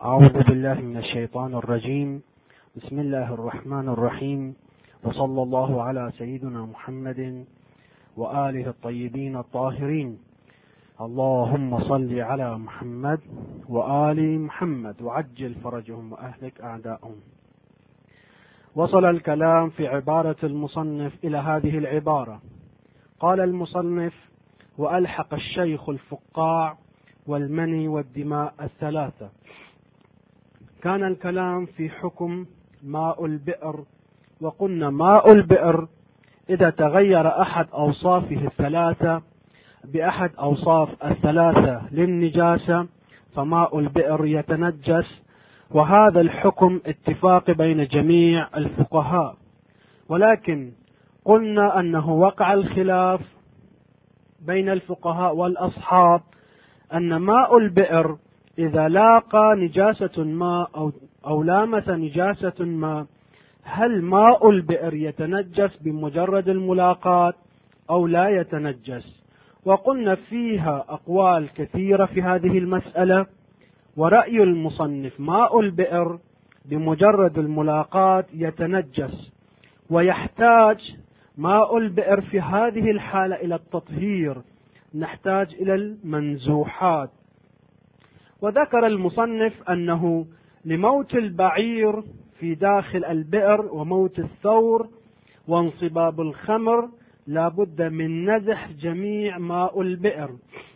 أعوذ بالله من الشيطان الرجيم. بسم الله الرحمن الرحيم، وصلى الله على سيدنا محمد وآله الطيبين الطاهرين. اللهم صل على محمد وآل محمد وعجل فرجهم وأهلك أعداءهم. وصل الكلام في عبارة المصنف إلى هذه العبارة. قال المصنف: وألحق الشيخ الفقاع والمني والدماء الثلاثة. كان الكلام في حكم ماء البئر، وقلنا ماء البئر إذا تغير أحد أوصافه الثلاثة بأحد أوصاف الثلاثة للنجاسة فماء البئر يتنجس، وهذا الحكم اتفاق بين جميع الفقهاء. ولكن قلنا أنه وقع الخلاف بين الفقهاء والأصحاب أن ماء البئر إذا لاقى نجاسة ما أو لامس نجاسة ما، هل ماء البئر يتنجس بمجرد الملاقاة أو لا يتنجس؟ وقلنا فيها أقوال كثيرة في هذه المسألة، ورأي المصنف ماء البئر بمجرد الملاقاة يتنجس، ويحتاج ماء البئر في هذه الحالة إلى التطهير، نحتاج إلى المنزوحات. وذكر المصنف أنه لموت البعير في داخل البئر وموت الثور وانصباب الخمر لا بد من نزح جميع ماء البئر.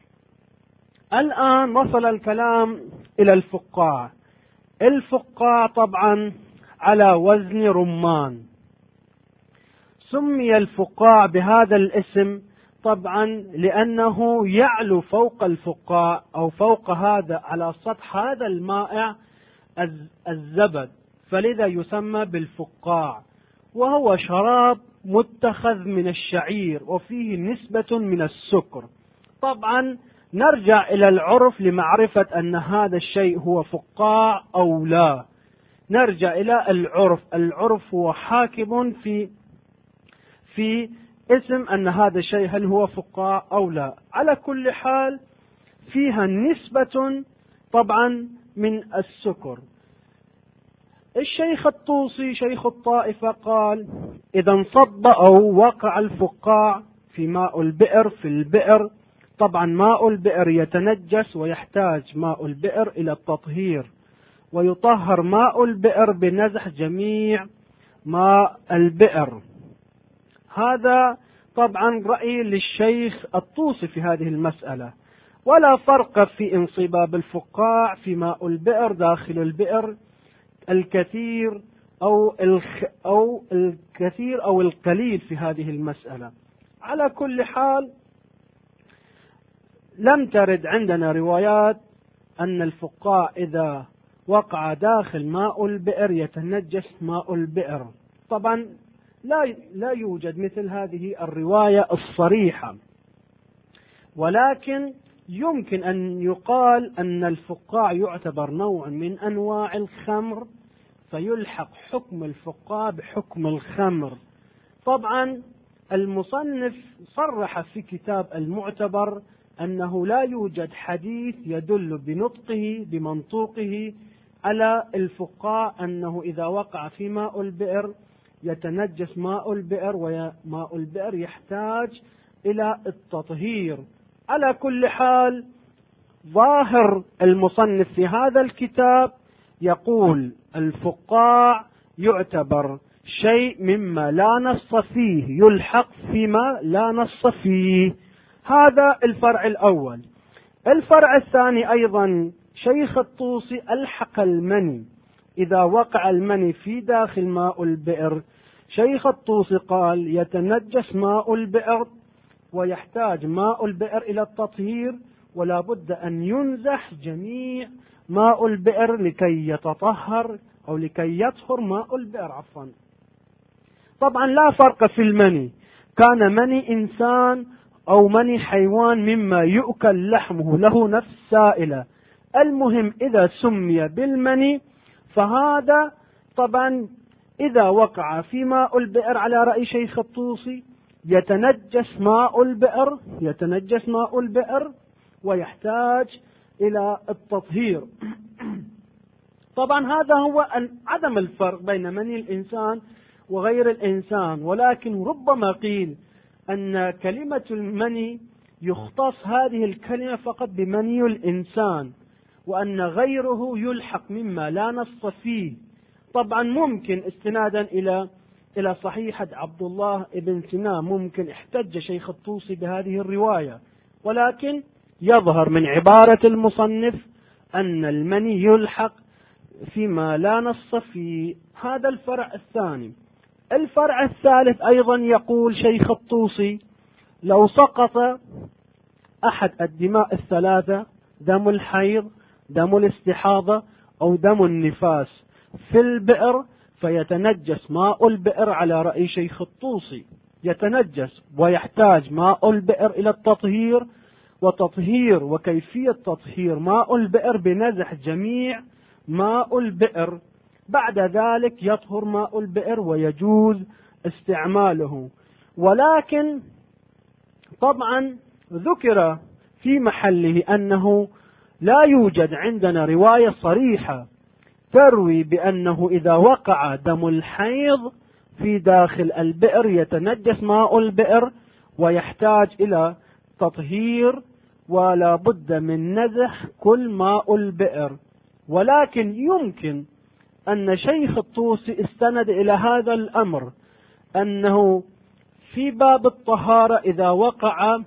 الآن وصل الكلام إلى الفقاع. الفقاع طبعا على وزن رمان، سمي الفقاع بهذا الاسم طبعا لأنه يعلو فوق الفقاع أو فوق هذا على سطح هذا المائع الزبد، فلذا يسمى بالفقاع، وهو شراب متخذ من الشعير وفيه نسبة من السكر. طبعا نرجع إلى العرف لمعرفة أن هذا الشيء هو فقاع أو لا. نرجع إلى العرف هو حاكم في اسم أن هذا الشيء هل هو فقاع أو لا. على كل حال فيها نسبة طبعا من السكر. الشيخ الطوسي شيخ الطائفة قال: إذا انصب أو وقع الفقاع في ماء البئر في البئر، طبعا ماء البئر يتنجس ويحتاج ماء البئر إلى التطهير، ويطهر ماء البئر بنزح جميع ماء البئر. هذا طبعا رأي للشيخ الطوسي في هذه المسألة، ولا فرق في انصباب الفقاع في ماء البئر داخل البئر الكثير أو الكثير أو القليل في هذه المسألة. على كل حال لم ترد عندنا روايات أن الفقاع إذا وقع داخل ماء البئر يتنجس ماء البئر. طبعا لا يوجد مثل هذه الرواية الصريحة، ولكن يمكن أن يقال أن الفقاع يعتبر نوع من أنواع الخمر، فيلحق حكم الفقاع بحكم الخمر. طبعا المصنف صرح في كتاب المعتبر أنه لا يوجد حديث يدل بنطقه بمنطوقه على الفقاع أنه إذا وقع في ماء البئر يتنجس ماء البئر، وماء البئر يحتاج إلى التطهير. على كل حال ظاهر المصنف في هذا الكتاب يقول الفقاع يعتبر شيء مما لا نص فيه، يلحق فيما لا نص فيه. هذا الفرع الأول. الفرع الثاني أيضا شيخ الطوسي ألحق المني. إذا وقع المني في داخل ماء البئر، شيخ الطوسي قال يتنجس ماء البئر ويحتاج ماء البئر إلى التطهير، ولا بد أن ينزح جميع ماء البئر لكي يتطهر أو لكي يطهر ماء البئر عفوا. طبعا لا فرق في المني، كان مني إنسان أو مني حيوان مما يؤكل لحمه له نفس سائلة. المهم إذا سمي بالمني فهذا طبعا إذا وقع في ماء البئر على رأي شيخ الطوسي يتنجس ماء البئر ويحتاج إلى التطهير. طبعا هذا هو عدم الفرق بين مني الإنسان وغير الإنسان، ولكن ربما قيل أن كلمة المني يختص هذه الكلمة فقط بمني الإنسان، وأن غيره يلحق مما لا نص فيه. طبعا ممكن استنادا إلى صحيحة عبد الله بن سنان ممكن احتج شيخ الطوسي بهذه الرواية، ولكن يظهر من عبارة المصنف أن المني يلحق فيما لا نص فيه. هذا الفرع الثاني. الفرع الثالث أيضا يقول شيخ الطوسي: لو سقط أحد الدماء الثلاثة، دم الحيض، دم الاستحاضة، أو دم النفاس، في البئر فيتنجس ماء البئر على رأي شيخ الطوسي، يتنجس ويحتاج ماء البئر إلى التطهير، وتطهير وكيفية تطهير ماء البئر بنزح جميع ماء البئر، بعد ذلك يطهر ماء البئر ويجوز استعماله. ولكن طبعا ذكر في محله أنه لا يوجد عندنا رواية صريحة تروي بأنه إذا وقع دم الحيض في داخل البئر يتنجس ماء البئر ويحتاج إلى تطهير ولا بد من نزح كل ماء البئر. ولكن يمكن أن شيخ الطوسي استند إلى هذا الأمر، أنه في باب الطهارة إذا وقع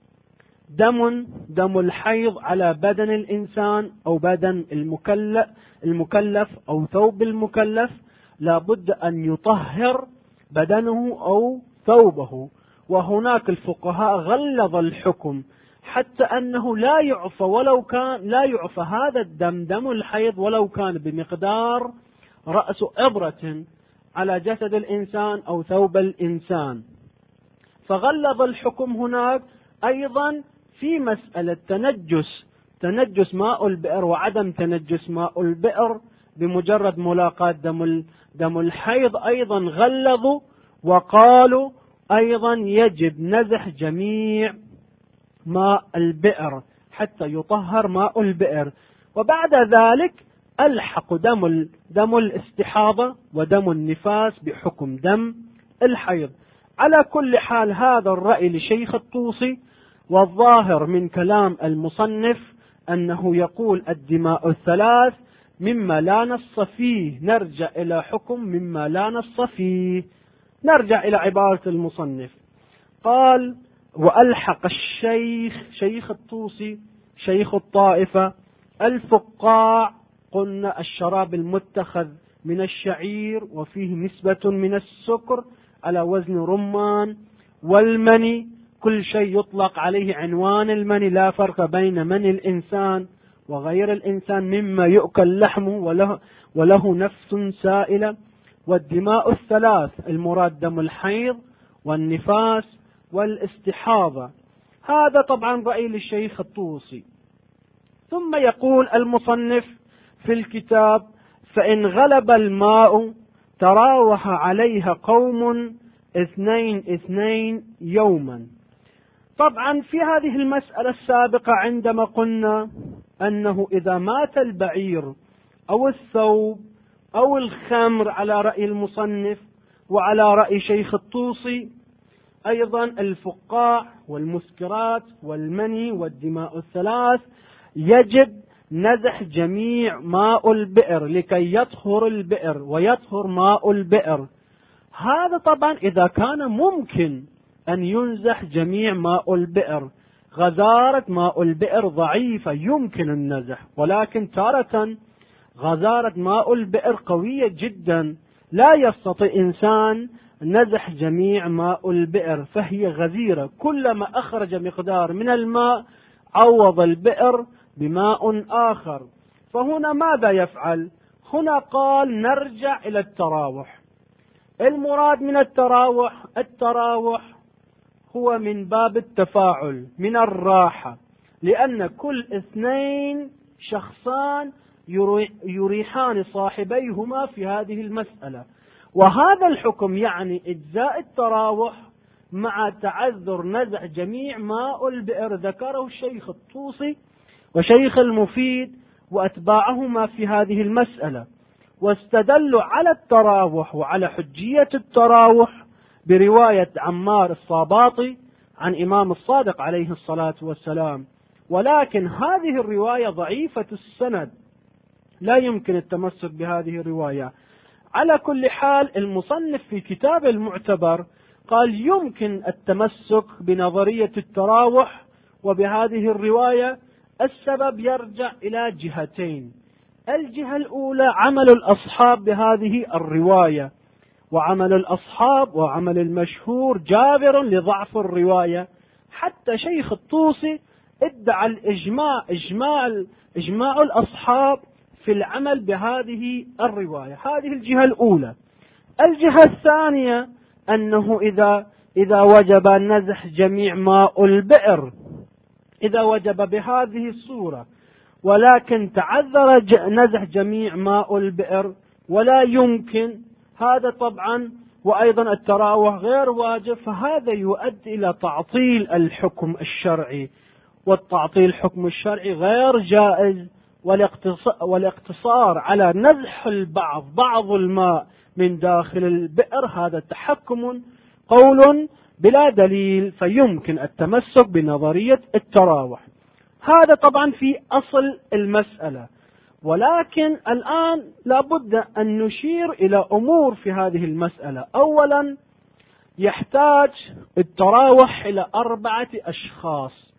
دم الحيض على بدن الإنسان أو بدن المكلف أو ثوب المكلف، لا بد أن يطهر بدنه أو ثوبه. وهناك الفقهاء غلظ الحكم حتى أنه لا يعفى هذا دم الحيض ولو كان بمقدار رأس إبرة على جسد الإنسان أو ثوب الإنسان. فغلظ الحكم هناك أيضا في مسألة تنجس ماء البئر وعدم تنجس ماء البئر بمجرد ملاقاة دم الحيض. أيضا غلظوا وقالوا أيضا يجب نزح جميع ماء البئر حتى يطهر ماء البئر، وبعد ذلك ألحق دم الاستحاضة ودم النفاس بحكم دم الحيض. على كل حال هذا الرأي لشيخ الطوسي، والظاهر من كلام المصنف أنه يقول الدماء الثلاث مما لا نص فيه. نرجع إلى حكم مما لا نص فيه. نرجع إلى عبارة المصنف. قال: وألحق شيخ الطوسي شيخ الطائفة الفقاع، قلنا الشراب المتخذ من الشعير وفيه نسبة من السكر على وزن رمان، والمني كل شيء يطلق عليه عنوان المني، لا فرق بين مني الإنسان وغير الإنسان مما يؤكل لحمه وله نفس سائلة. والدماء الثلاث المراد دم الحيض والنفاس والاستحاضة. هذا طبعا رأي للشيخ الطوسي. ثم يقول المصنف في الكتاب: فإن غلب الماء تراوح عليها قوم 2 يوما. طبعا في هذه المسألة السابقة عندما قلنا أنه إذا مات البعير أو الثوب أو الخمر على رأي المصنف وعلى رأي شيخ الطوسي أيضا الفقاع والمسكرات والمني والدماء الثلاث، يجب نزح جميع ماء البئر لكي يطهر البئر ويطهر ماء البئر. هذا طبعا إذا كان ممكن أن ينزح جميع ماء البئر. غزارة ماء البئر ضعيفة يمكن النزح، ولكن تارة غزارة ماء البئر قوية جدا لا يستطيع إنسان نزح جميع ماء البئر، فهي غزيرة. كلما أخرج مقدار من الماء عوض البئر بماء آخر. فهنا ماذا يفعل؟ هنا قال نرجع إلى التراوح. المراد من التراوح هو من باب التفاعل من الراحة، لأن كل 2 شخصان يريحان صاحبيهما في هذه المسألة. وهذا الحكم يعني إجزاء التراوح مع تعذر نزع جميع ماء البئر. ذكره الشيخ الطوسي وشيخ المفيد وأتباعهما في هذه المسألة، واستدلوا على التراوح وعلى حجية التراوح برواية عمار الصاباطي عن إمام الصادق عليه الصلاة والسلام. ولكن هذه الرواية ضعيفة السند، لا يمكن التمسك بهذه الرواية. على كل حال المصنف في كتاب المعتبر قال يمكن التمسك بنظرية التراوح وبهذه الرواية. السبب يرجع إلى جهتين. الجهة الأولى عمل الأصحاب بهذه الرواية، وعمل الأصحاب وعمل المشهور جابر لضعف الرواية. حتى شيخ الطوسي ادعى الإجماع، إجماع الأصحاب في العمل بهذه الرواية. هذه الجهة الأولى. الجهة الثانية أنه إذا وجب نزح جميع ماء البئر، إذا وجب بهذه الصورة ولكن تعذر نزح جميع ماء البئر ولا يمكن، هذا طبعا وأيضا التراوح غير واجب، فهذا يؤدي إلى تعطيل الحكم الشرعي، والتعطيل الحكم الشرعي غير جائز. والاقتصار على نزح بعض الماء من داخل البئر هذا تحكم قول بلا دليل، فيمكن التمسك بنظرية التراوح. هذا طبعا في أصل المسألة. ولكن الآن لابد أن نشير إلى أمور في هذه المسألة. أولا، يحتاج التراوح إلى 4 أشخاص،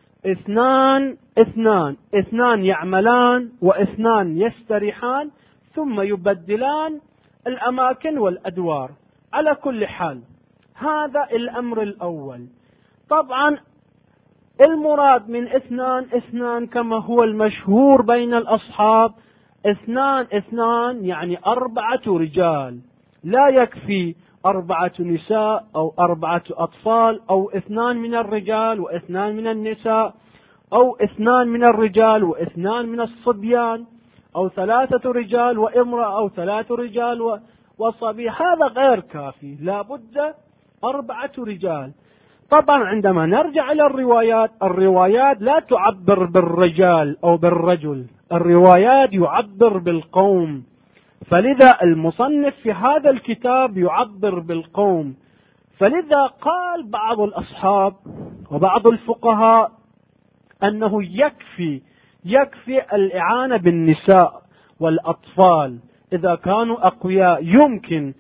اثنان يعملان واثنان يستريحان، ثم يبدلان الأماكن والأدوار. على كل حال هذا الأمر الأول. طبعا المراد من اثنان كما هو المشهور بين الأصحاب، اثنان يعني 4 رجال، لا يكفي 4 نساء أو 4 أطفال، أو 2 من الرجال و2 من النساء، أو 2 من الرجال و2 من الصبيان، أو 3 رجال وامرأة، أو 3 رجال وصبي. هذا غير كافي، لا بد 4 رجال. طبعا عندما نرجع إلى الروايات لا تعبر بالرجال أو بالرجل، الروايات يعبر بالقوم، فلذا المصنف في هذا الكتاب يعبر بالقوم. فلذا قال بعض الأصحاب وبعض الفقهاء أنه يكفي الإعانة بالنساء والأطفال إذا كانوا أقوياء. يمكن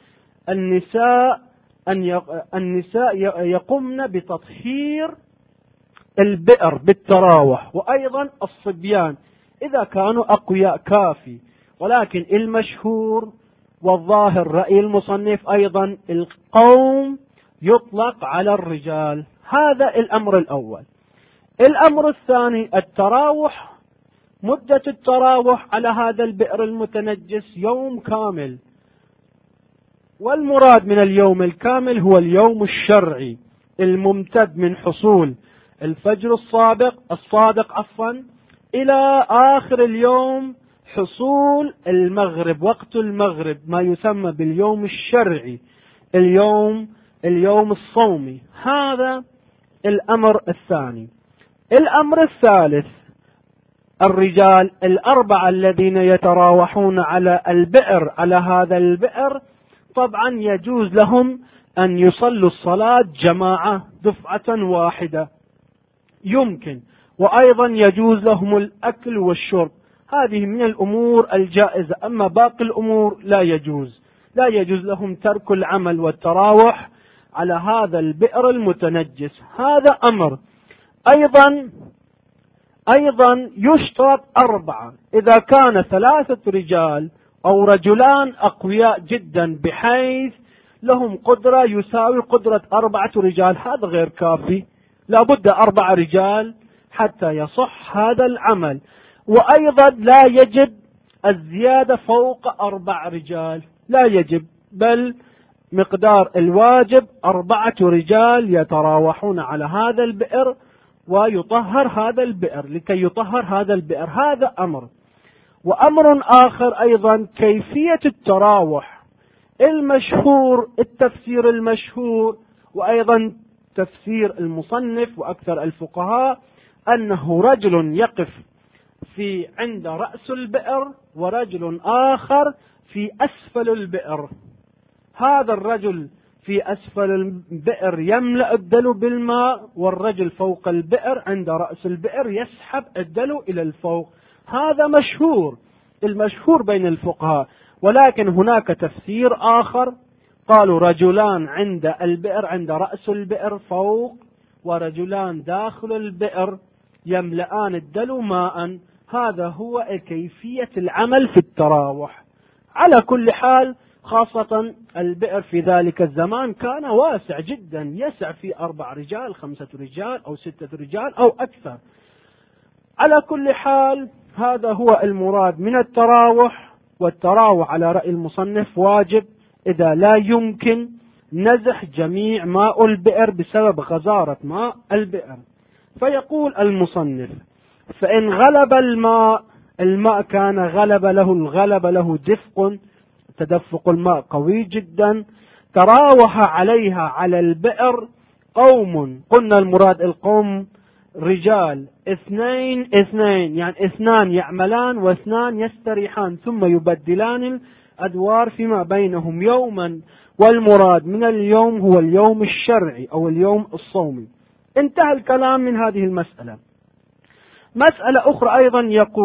النساء يقمن بتطهير البئر بالتراوح، وأيضا الصبيان إذا كانوا أقوياء كافي. ولكن المشهور والظاهر رأي المصنف أيضا القوم يطلق على الرجال. هذا الأمر الأول. الأمر الثاني التراوح، مدة التراوح على هذا البئر المتنجس يوم كامل، والمراد من اليوم الكامل هو اليوم الشرعي الممتد من حصول الفجر الصادق إلى آخر اليوم حصول المغرب، وقت المغرب، ما يسمى باليوم الشرعي، اليوم الصومي. هذا الأمر الثاني. الأمر الثالث الرجال 4 الذين يتراوحون على البئر، على هذا البئر طبعا يجوز لهم أن يصلوا الصلاة جماعة دفعة واحدة، يمكن، وأيضا يجوز لهم الأكل والشرب. هذه من الأمور الجائزة. أما باقي الأمور لا يجوز لهم ترك العمل والتراوح على هذا البئر المتنجس. هذا أمر. أيضا يشترط 4. إذا كان 3 رجال أو رجلان أقوياء جدا بحيث لهم قدرة يساوي قدرة 4 رجال، هذا غير كافي، لا بد 4 رجال حتى يصح هذا العمل. وأيضا لا يجب الزيادة فوق 4 رجال، لا يجب، بل مقدار الواجب 4 رجال يتراوحون على هذا البئر ويطهر هذا البئر، لكي يطهر هذا البئر. هذا أمر. وأمر آخر أيضا كيفية التراوح المشهور، التفسير المشهور وأيضا تفسير المصنف وأكثر الفقهاء أنه رجل يقف في عند رأس البئر ورجل آخر في أسفل البئر. هذا الرجل في أسفل البئر يملأ الدلو بالماء، والرجل فوق البئر عند رأس البئر يسحب الدلو إلى الفوق. هذا مشهور، المشهور بين الفقهاء. ولكن هناك تفسير آخر، قالوا رجلان عند البئر عند رأس البئر فوق، ورجلان داخل البئر يملأان الدلو ماء. هذا هو كيفية العمل في التراوح. على كل حال، خاصة البئر في ذلك الزمان كان واسع جدا، يسع في 4 رجال 5 رجال أو 6 رجال أو أكثر. على كل حال، هذا هو المراد من التراوح. والتراوح على رأي المصنف واجب إذا لا يمكن نزح جميع ماء البئر بسبب غزارة ماء البئر. فيقول المصنف: فإن غلب الماء كان غلب له دفق، تدفق الماء قوي جدا، تراوح عليها على البئر قوم. قلنا المراد القوم رجال 2 يعني 2 يعملان و2 يستريحان، ثم يبدلان الأدوار فيما بينهم يوما، والمراد من اليوم هو اليوم الشرعي أو اليوم الصومي. انتهى الكلام من هذه المسألة. مسألة أخرى أيضا،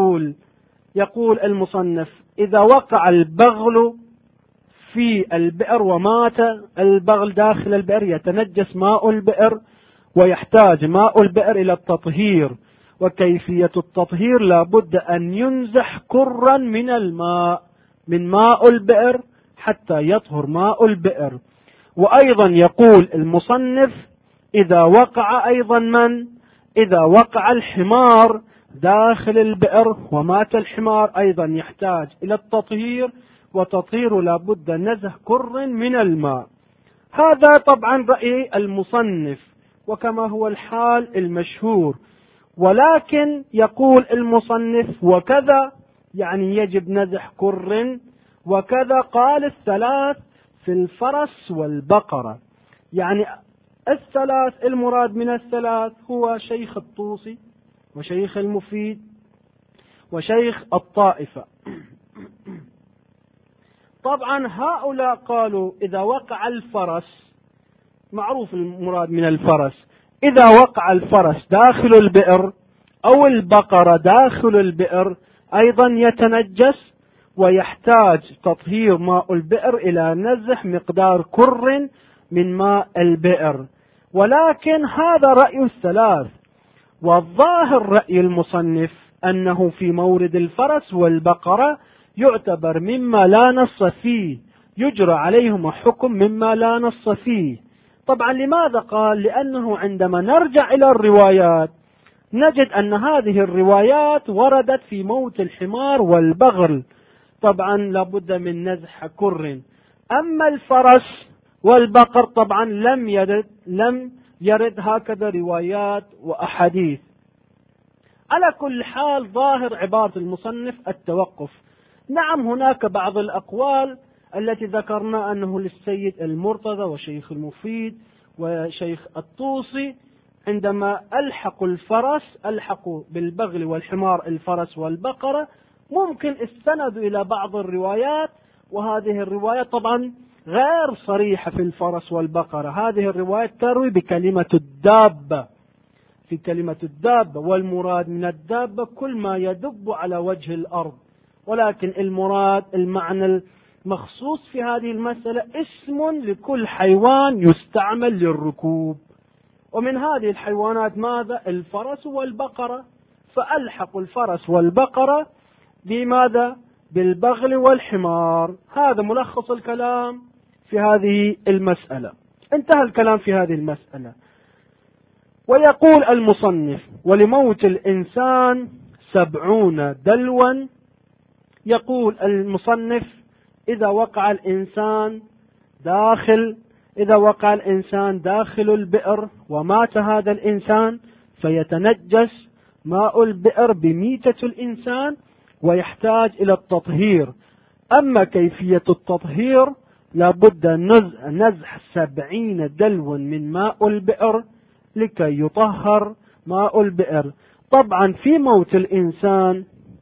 يقول المصنف: إذا وقع البغل في البئر ومات البغل داخل البئر، يتنجس ماء البئر ويحتاج ماء البئر إلى التطهير. وكيفية التطهير: لابد أن ينزح كرا من الماء من ماء البئر حتى يطهر ماء البئر. وأيضا يقول المصنف: إذا وقع إذا وقع الحمار داخل البئر ومات الحمار، أيضا يحتاج إلى التطهير، وتطهير لابد نزح كر من الماء. هذا طبعا رأي المصنف، وكما هو الحال المشهور. ولكن يقول المصنف: وكذا، يعني يجب نزح كر، وكذا قال 3 في الفرس والبقرة. يعني 3 المراد من 3 هو شيخ الطوسي وشيخ المفيد وشيخ الطائفة. طبعا هؤلاء قالوا إذا وقع الفرس، معروف المراد من الفرس، إذا وقع الفرس داخل البئر أو البقرة داخل البئر أيضا يتنجس، ويحتاج تطهير ماء البئر إلى نزح مقدار كر من ماء البئر. ولكن هذا رأي 3. والظاهر رأي المصنف أنه في مورد الفرس والبقرة يعتبر مما لا نص فيه، يجرى عليهما حكم مما لا نص فيه. طبعا لماذا قال؟ لأنه عندما نرجع إلى الروايات نجد أن هذه الروايات وردت في موت الحمار والبغل، طبعا لابد من نزح كر. أما الفرس والبقر طبعا لم يرد هكذا روايات وأحاديث. على كل حال، ظاهر عبارة المصنف التوقف. نعم، هناك بعض الأقوال التي ذكرنا أنه للسيد المرتضى وشيخ المفيد وشيخ الطوسي، عندما ألحقوا بالبغل والحمار الفرس والبقرة، ممكن استندوا إلى بعض الروايات، وهذه الروايات طبعا غير صريحة في الفرس والبقرة. هذه الروايات تروي بكلمة الدابة، في كلمة الدابة، والمراد من الدابة كل ما يدب على وجه الأرض. ولكن المراد المعنى المخصوص في هذه المسألة اسم لكل حيوان يستعمل للركوب، ومن هذه الحيوانات ماذا؟ الفرس والبقرة. فألحقوا الفرس والبقرة بماذا؟ بالبغل والحمار. هذا ملخص الكلام في هذه المسألة. انتهى الكلام في هذه المسألة. ويقول المصنف: ولموت الإنسان 70 دلوا. يقول المصنف: إذا وقع الإنسان داخل البئر ومات هذا الإنسان، فيتنجس ماء البئر بميتة الإنسان ويحتاج إلى التطهير. أما كيفية التطهير: لابد نزح 70 دلوا من ماء البئر لكي يطهر ماء البئر. طبعا في موت الإنسان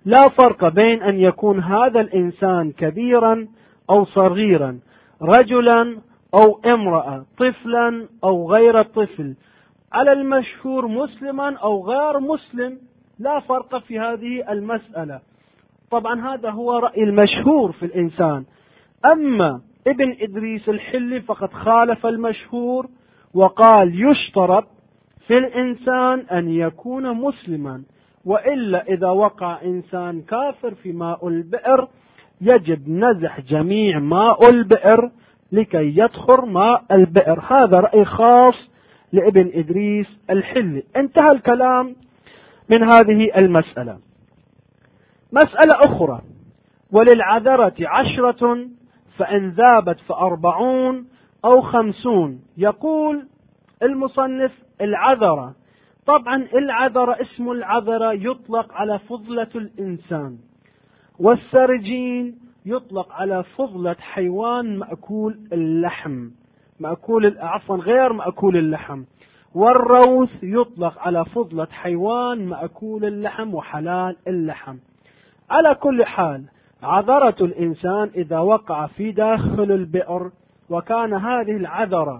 لا فرق بين أن يكون هذا الإنسان كبيرا أو صغيرا، رجلا أو امرأة، طفلا أو غير طفل، على المشهور مسلما أو غير مسلم، لا فرق في هذه المسألة. طبعا هذا هو رأي المشهور في الإنسان. أما ابن إدريس الحلي فقد خالف المشهور وقال يشترط في الإنسان أن يكون مسلما، وإلا إذا وقع إنسان كافر في ماء البئر يجب نزح جميع ماء البئر لكي يدخل ماء البئر. هذا رأي خاص لابن إدريس الحلي. انتهى الكلام من هذه المسألة. مسألة أخرى: وللعذرة 10 فإن ذابت ف40 أو 50. يقول المصنف العذرة، طبعا العذرة اسم العذرة يطلق على فضلة الإنسان، والسرجين يطلق على فضلة حيوان مأكول اللحم، غير مأكول اللحم، والروث يطلق على فضلة حيوان مأكول اللحم وحلال اللحم. على كل حال عذرة الإنسان إذا وقع في داخل البئر وكان هذه العذرة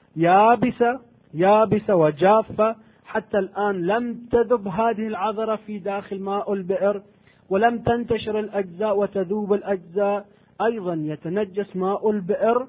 يابسة وجافة، حتى الآن لم تذب هذه العذرة في داخل ماء البئر ولم تنتشر الأجزاء وتذوب الأجزاء، أيضا يتنجس ماء البئر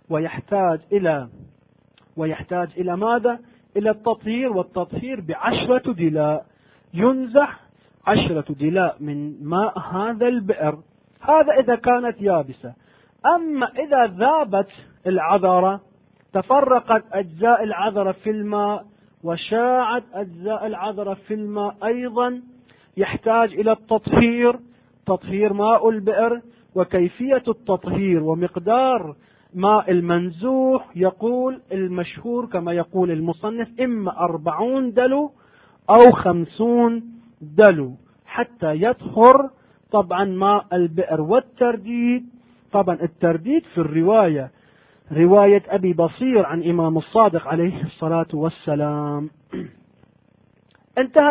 ويحتاج إلى ماذا؟ إلى التطهير، والتطهير ب10 دلاء، ينزح 10 دلاء من ماء هذا البئر. هذا إذا كانت يابسة. أما إذا ذابت العذرة، تفرقت أجزاء العذرة في الماء وشاعت أجزاء العذرة في الماء، أيضا يحتاج إلى التطهير، تطهير ماء البئر. وكيفية التطهير ومقدار ماء المنزوح يقول المشهور كما يقول المصنف إما 40 دلو أو 50 دلو حتى يطهر طبعا ماء البئر. والترديد، طبعا الترديد في الرواية رواية أبي بصير عن إمام الصادق عليه الصلاة والسلام. انتهى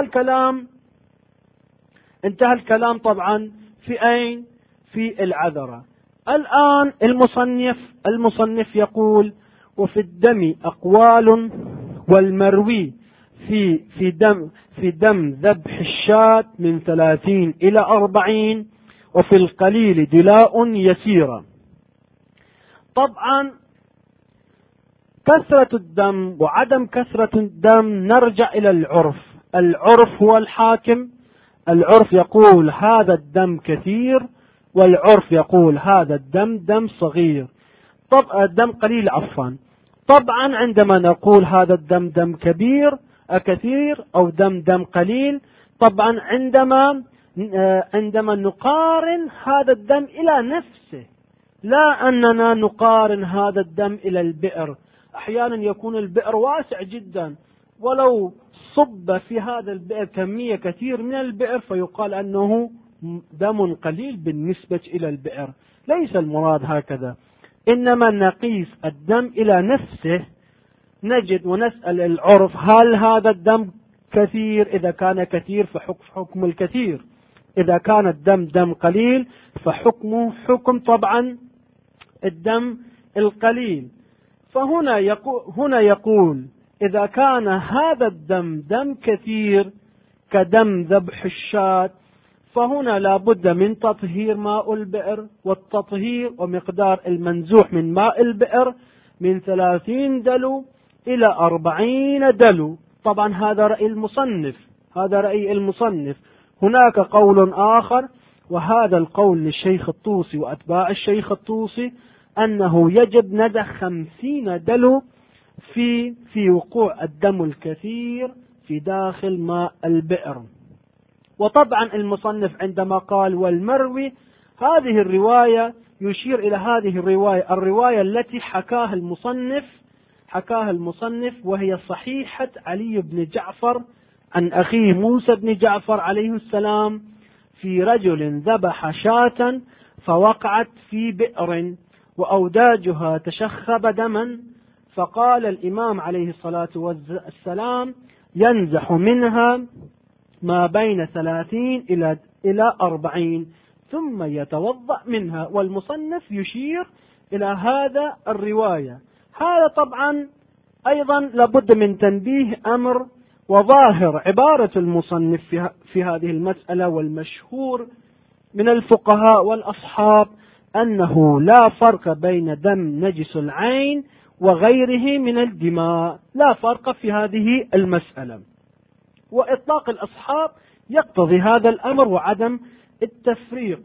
الكلام طبعا في أين؟ في العذرة. الآن المصنف يقول: وفي الدم أقوال، والمروي في دم ذبح الشاة من 30 إلى 40، وفي القليل دلاء يسيرة. طبعا كثرة الدم وعدم كثرة الدم نرجع إلى العرف هو الحاكم. العرف يقول هذا الدم كثير، والعرف يقول هذا الدم دم صغير، الدم قليل عفوا. طبعا عندما نقول هذا الدم دم كثير أو دم قليل، طبعا عندما نقارن هذا الدم إلى نفسه، لا أننا نقارن هذا الدم إلى البئر. أحيانا يكون البئر واسع جدا، ولو صب في هذا البئر كمية كثير من البئر فيقال أنه دم قليل بالنسبة إلى البئر. ليس المراد هكذا، إنما نقيس الدم إلى نفسه، نجد ونسأل العرف هل هذا الدم كثير؟ إذا كان كثير فحكم الكثير، إذا كان الدم دم قليل فحكمه حكم طبعا الدم القليل. فهنا يقول إذا كان هذا الدم دم كثير كدم ذبح الشاة، فهنا لا بد من تطهير ماء البئر، والتطهير ومقدار المنزوح من ماء البئر من 30 دلو إلى 40 دلو. طبعا هذا رأي المصنف. هناك قول آخر، وهذا القول للشيخ الطوسي وأتباع الشيخ الطوسي، أنه يجب ندى 50 دلو في وقوع الدم الكثير في داخل ماء البئر. وطبعا المصنف عندما قال والمروي، هذه الرواية يشير إلى هذه الرواية التي حكاها المصنف، وهي صحيحة علي بن جعفر عن أخيه موسى بن جعفر عليه السلام في رجل ذبح شاة فوقعت في بئر وأوداجها تشخب دما، فقال الإمام عليه الصلاة والسلام ينزح منها ما بين 30 إلى 40 ثم يتوضأ منها. والمصنف يشير إلى هذا الرواية. هذا طبعا أيضا لابد من تنبيه أمر وظاهر عبارة المصنف في هذه المسألة، والمشهور من الفقهاء والأصحاب أنه لا فرق بين دم نجس العين وغيره من الدماء، لا فرق في هذه المسألة. وإطلاق الأصحاب يقتضي هذا الأمر وعدم التفريق.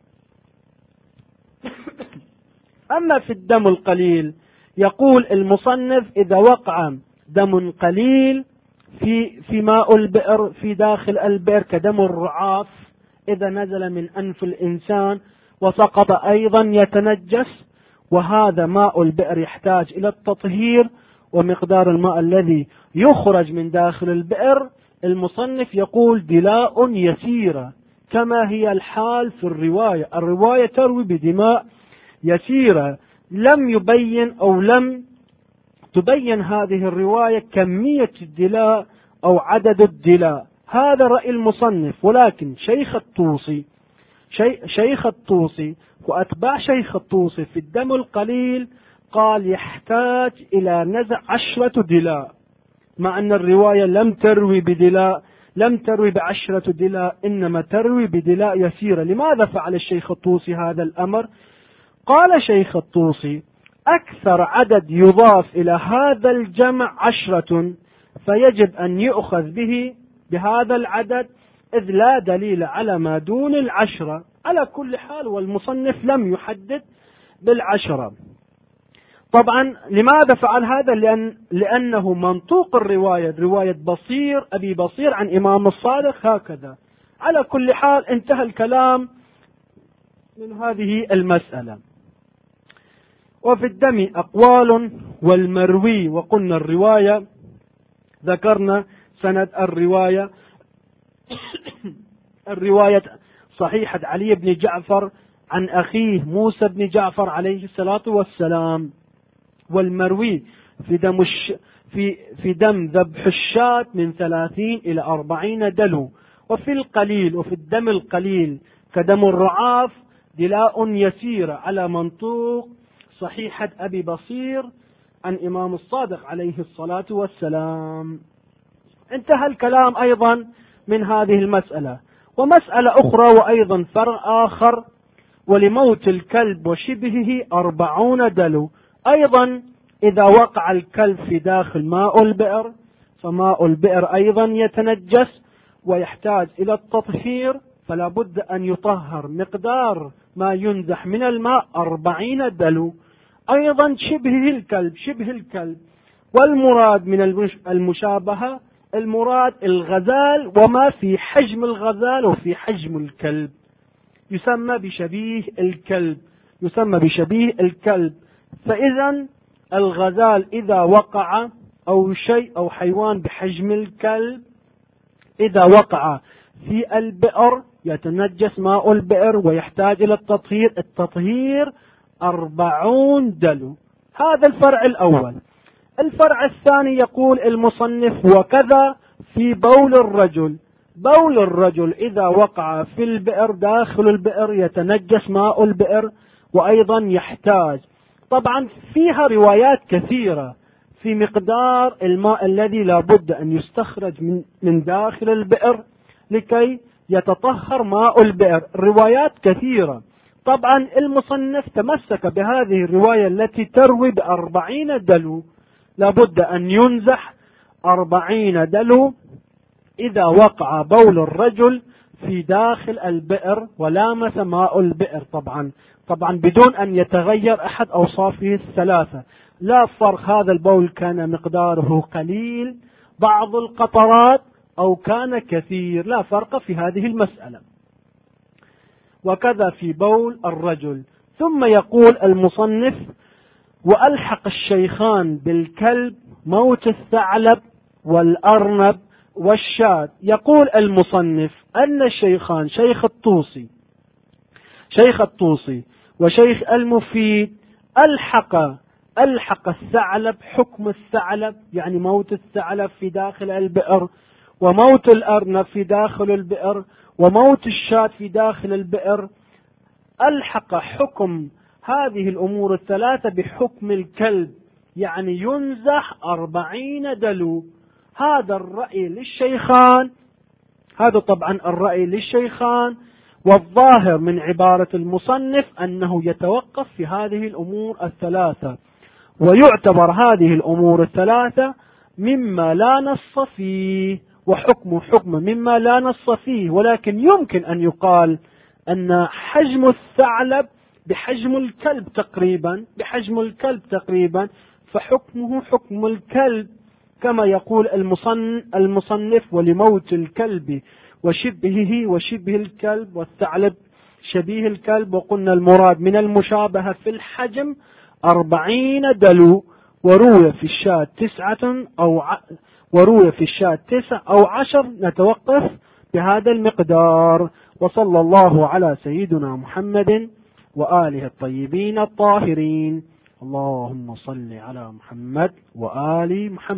أما في الدم القليل يقول المصنف إذا وقع دم قليل في ماء البئر في داخل البئر كدم الرعاف إذا نزل من أنف الإنسان وسقط أيضا يتنجس، وهذا ماء البئر يحتاج إلى التطهير، ومقدار الماء الذي يخرج من داخل البئر المصنف يقول دلاء يسيرة كما هي الحال في الرواية تروي بدماء يسيرة. لم يبين أو لم تبين هذه الرواية كمية الدلاء أو عدد الدلاء، هذا رأي المصنف. ولكن شيخ الطوسي وأتباع شيخ الطوسي في الدم القليل قال يحتاج إلى نزع 10 دلاء، مع أن الرواية لم تروي بدلاء، لم تروي ب10 دلاء، إنما تروي بدلاء يسيرة. لماذا فعل الشيخ الطوسي هذا الأمر؟ قال شيخ الطوسي أكثر عدد يضاف إلى هذا الجمع 10، فيجب أن يؤخذ به بهذا العدد، إذ لا دليل على ما دون 10 على كل حال، والمصنف لم يحدد 10. طبعا لماذا فعل هذا؟ لأنه منطوق رواية بصير أبي بصير عن إمام الصادق هكذا. على كل حال انتهى الكلام من هذه المسألة. وفي الدم أقوال والمروي، وقلنا الرواية ذكرنا سند الرواية صحيحة علي بن جعفر عن أخيه موسى بن جعفر عليه الصلاة والسلام. والمروي في دم ذبح الشاة من 30 إلى 40 دلو. وفي الدم القليل كدم الرعاف دلاء يسير على منطوق صحيحة أبي بصير عن إمام الصادق عليه الصلاة والسلام. انتهى الكلام أيضا من هذه المسألة. ومسألة أخرى وأيضا فرع آخر، ولموت الكلب وشبهه 40 دلو. أيضا إذا وقع الكلب في داخل ماء البئر فماء البئر أيضا يتنجس ويحتاج إلى التطهير، فلا بد أن يطهر مقدار ما ينزح من الماء 40 دلو. أيضا شبه الكلب. والمراد من المشابهة المراد الغزال وما في حجم الغزال وفي حجم الكلب، يسمى بشبيه الكلب. فإذا الغزال إذا وقع أو شيء أو حيوان بحجم الكلب إذا وقع في البئر يتنجس ماء البئر ويحتاج إلى التطهير 40 دلو. هذا الفرع الأول. الفرع الثاني يقول المصنف وكذا في بول الرجل إذا وقع في البئر داخل البئر يتنجس ماء البئر وأيضا يحتاج. طبعا فيها روايات كثيرة في مقدار الماء الذي لا بد أن يستخرج من داخل البئر لكي يتطهر ماء البئر، روايات كثيرة. طبعا المصنف تمسك بهذه الرواية التي تروي ب40 دلو، لا بد أن ينزح 40 دلو إذا وقع بول الرجل في داخل البئر ولامس ماء البئر، طبعا بدون أن يتغير أحد أوصافه الثلاثة. لا فرق هذا البول كان مقداره قليل بعض القطرات أو كان كثير، لا فرق في هذه المسألة. وكذا في بول الرجل. ثم يقول المصنف وألحق الشيخان بالكلب موت الثعلب والأرنب والشاة. يقول المصنف أن الشيخان شيخ الطوسي وشيخ المفيد ألحق الثعلب حكم الثعلب، يعني موت الثعلب في داخل البئر، وموت الأرنب في داخل البئر، وموت الشاة في داخل البئر، ألحق حكم هذه الأمور الثلاثة بحكم الكلب، يعني ينزح 40 دلو. هذا الرأي للشيخان، هذا طبعا الرأي للشيخان، والظاهر من عبارة المصنف أنه يتوقف في هذه الأمور الثلاثة، ويعتبر هذه الأمور الثلاثة مما لا نص فيه، وحكم مما لا نص فيه. ولكن يمكن أن يقال أن حجم الثعلب بحجم الكلب تقريبا، فحكمه حكم الكلب، كما يقول المصنف: ولموت الكلب وشبه الكلب، والثعلب شبيه الكلب. وقلنا المراد من المشابهة في الحجم 40 دلو، وروي في الشاة 9 أو 10. نتوقف بهذا المقدار. وصلى الله على سيدنا محمد وآله الطيبين الطاهرين. اللهم صل على محمد وآل محمد.